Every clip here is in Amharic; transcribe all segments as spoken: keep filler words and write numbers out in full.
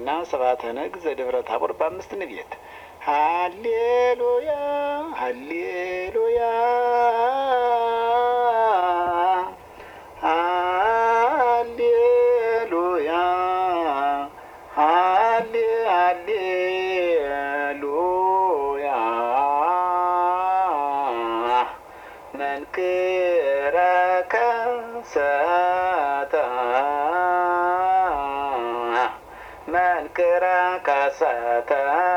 እና ስብሐተ ነግ ዘደብረ ታቦር በአምስት ንቤት ሃሌሉያ ሃሌሉያ ሃሌሉያ ሃሌ ሃሌሉያ መንክረ ከሰተ መንክረ ከሰተ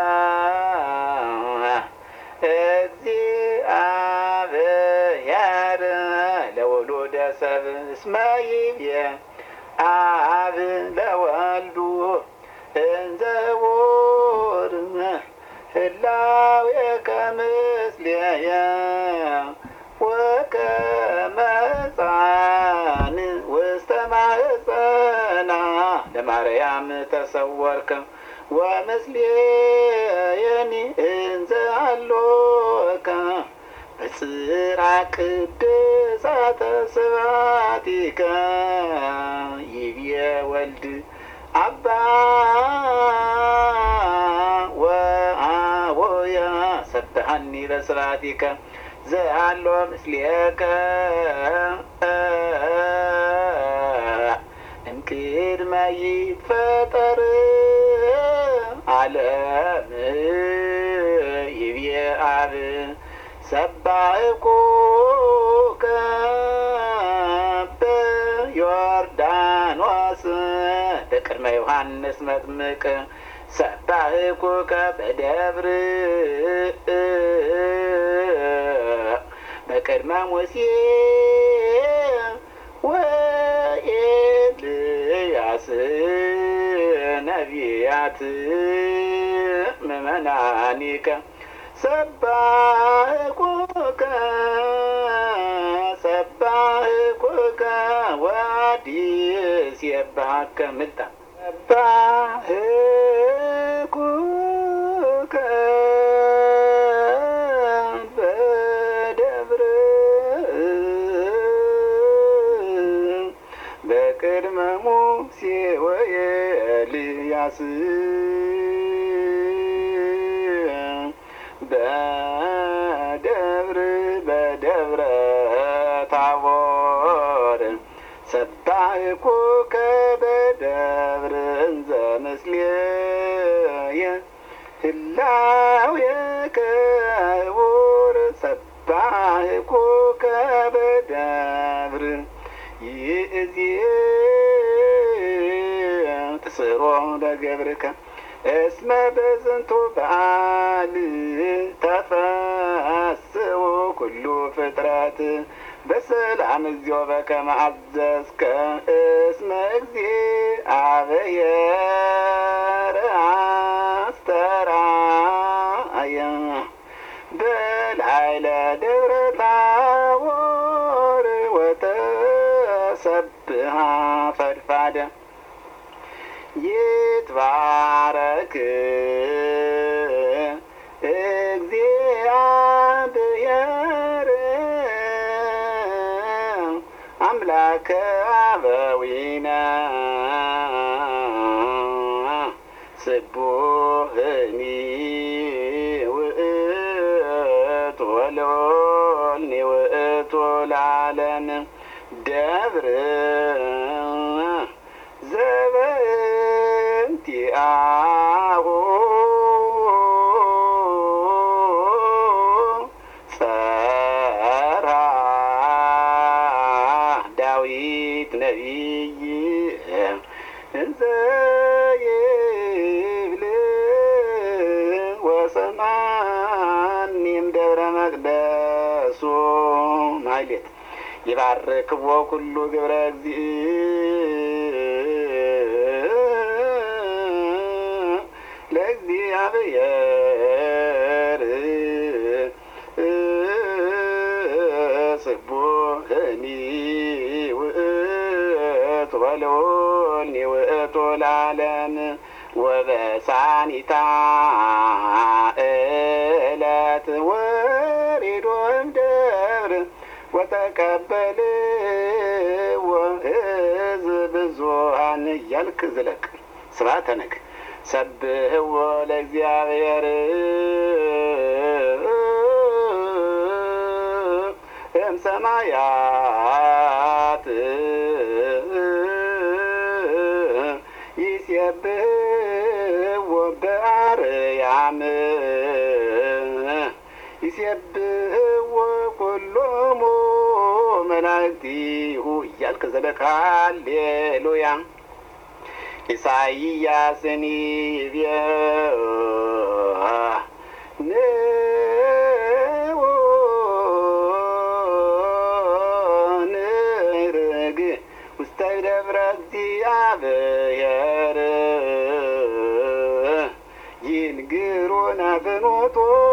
እግዚአብሔር ለወሉደ ሰብእ እስመ ይቤ አብ ለወልዱ እንዘ ውር ህላዌከ ምስሌየ ወከመ ሕፃን ውስተ ማኅፀና ለማርያም ተሰወርከ ወምስሌየኒ እንዘ ሀሎከ በጽርሐ ቅድሳተ ስብሐቲከ ይቤ ወልድ አባ ወአቡየ ሰብሐኒ በስብሐቲከ ዘሃሎ ምስሌከ እምቅድመ ይትፈጠር ዓለም ይቤ አብ ሰባእኩከ በዮርዳኖስ በቅድመ ዮሐንስ መጥምቅ ሰባእኩከ በደብር በቅድመ ሙሴ ወኤልያስ ነቢያት ምእመናኒከ ሰባእኩከ ሰባእኩከ ወአዲስየባከ ምልታ ሰባእኩከ በደብረ በቅድመ ሙሴ ወኤልያስ በደብረ በደብረ ታቦር ሰባእኩከ በደብረ እንዘ ምስሌየ ህላዌከ ውር ሰባእኩከ በደብረ ይእዜ ትስሮ ለገብርከ እስመ በዝንቱ በዓል ተፈስሑ ኩሉ ፍጥረት በሰላም እግዚኦ በከመ አዘዝከ እስመ እግዚአብሔር አስተርአየ በላዕለ ደብረ ታቦር ወተሰብሐ ፈድፋደ ይትባረክ እግዚአብሔር አምላከ አበዊነ ስቡሕኒ ውእቱ ወልዑልኒ ውእቱ ለዓለም ደብረ ዘበእንቲአሁ ጸርሐ ዳዊት ነቢይ እንዘ ይብል ወሰማኒም ደብረ መቅደሱ ማይሌት ይባርክዎ ኩሉ ግብረ ለእግዚአብሔር ስቡሕኒ ውእቱ ወልዑልኒ ውእቱ ለዓለም ወበሳኒታ ዕለት ወሪዶ እምደብር ወተቀበልዎ ሕዝብ ብዙኃን እያልክ ዝለቅ። ስብሐተ ነግ ሰብሕዎ ለእግዚአብሔር እምሰማያት ይሴብሕዎ በአርያም ይሴብሕዎ ኩሎሙ መላእክቲሁ እያልክ ዘለካ ሃሌሉያ። ኢሳይያስኒ ይቤ ንዑ ንዕርግ ውስተ ደብረ እግዚአብሔር ይንግሩነ ፍኖቶ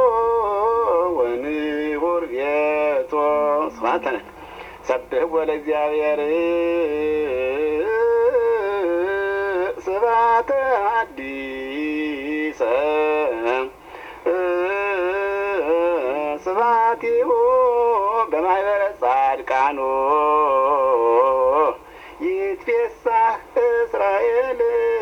ወንሁር ቤቶ። ስብሐት ለነ ሰብሕዎ ለእግዚአብሔር ስብሐተ ሐዲሰ ስብሐቲሁ በማኅበረ ጻድቃኑ ይትፌሳህ እስራኤል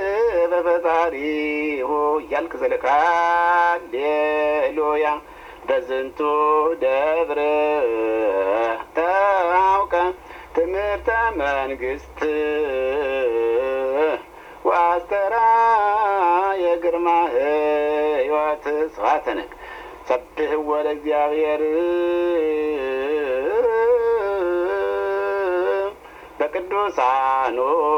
በፈጣሪሁ እያልክ ዘለካ ሃሌሉያ። በዝንቱ ደብር ታውቀ ትምህርተ መንግሥት ወአስተርአየ ግርማ ሕይወት። ስብሐት ለነ ሰብሕዎ ለእግዚአብሔር በቅዱሳኑ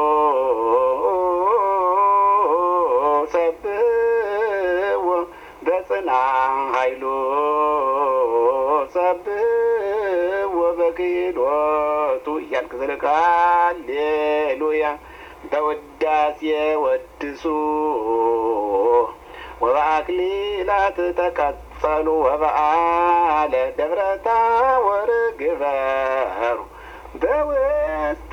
ሰብሕዎ በጽና ኃይሉ ሰብሕዎ በክህሎቱ እያልክ ዘለካ ሃሌሉያ። በውዳሴ ወድሱ ወበአክሊላት ተቀጸሉ ወበዓለ ደብረ ታቦር ግበሩ በውስተ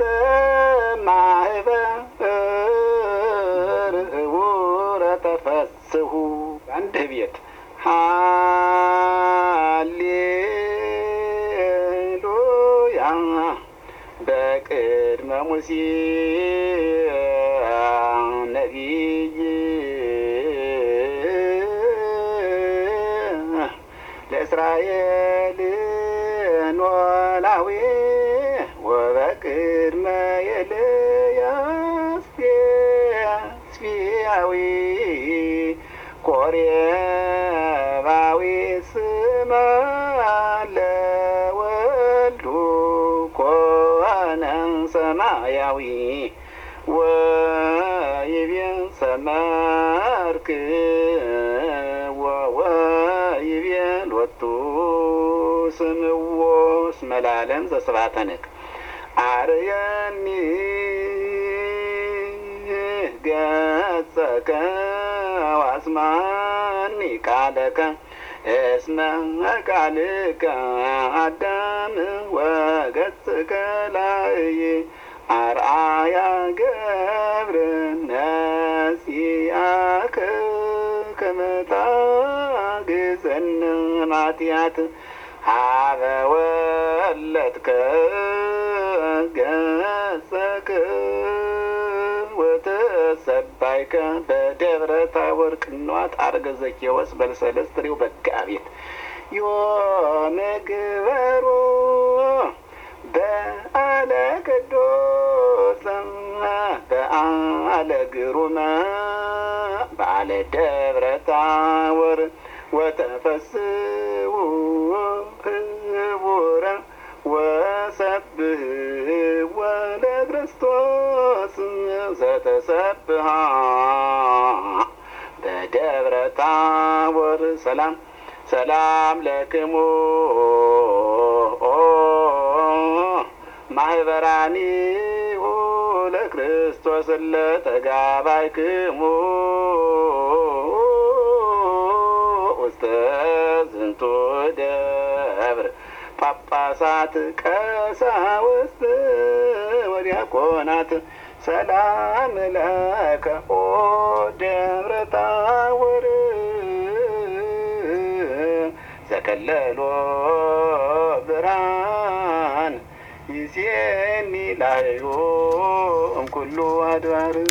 ማኅበር ህቡረ ተፈስሑ። አንድ ቤት ሃሌሉያ። በቅድመ ሙሴ ነቢይ ለእስራኤል ኖላዊ ወበቅድመ ኤልያስ ተስፋዊ ኮሬባዊ ስመ ለወልዱ ኮነ ሰማያዊ ወይቤን ሰመርክ ወይቤን ሎቱ ስምዎ እስመ ለዓለም ዘስብሐተ ነክ አርየኒ ገጸከ ወአስማኒ ቃለከ እስመ ቃልከ አዳም ወገጽከ ላዕይ አርአያ ገብረ ነሲአከ ከመ ታግዘነ ማትያት ሀበ ወለድከ ገጸከ ወተሰባይከ በደብረ ታቦር ቅንዋት አርገ ዘኬዎስ በልሰለስትሪው በጋቤት ዮምግበሮ በዓለ ቅዱስ በዓለ ግሩመ በዓለ ደብረ ታቦር ወተፈስሑ ህቡረ ወሰብሕዎ ለክርስቶስ ዘተሰብሐ በደብረ ታቦር። ሰላም ሰላም ለክሙ ማኅበራኒሁ ለክርስቶስ ለተጋባይክሙ ውስተ ዝንቱ ደብር ጳጳሳት ቀሳውስት ወዲያቆናት። ሰላም ለከ ኦ ደብረ ታቦር ዘከለሎ ብርሃን ይሴኒ ላዩ እምኩሉ አድባር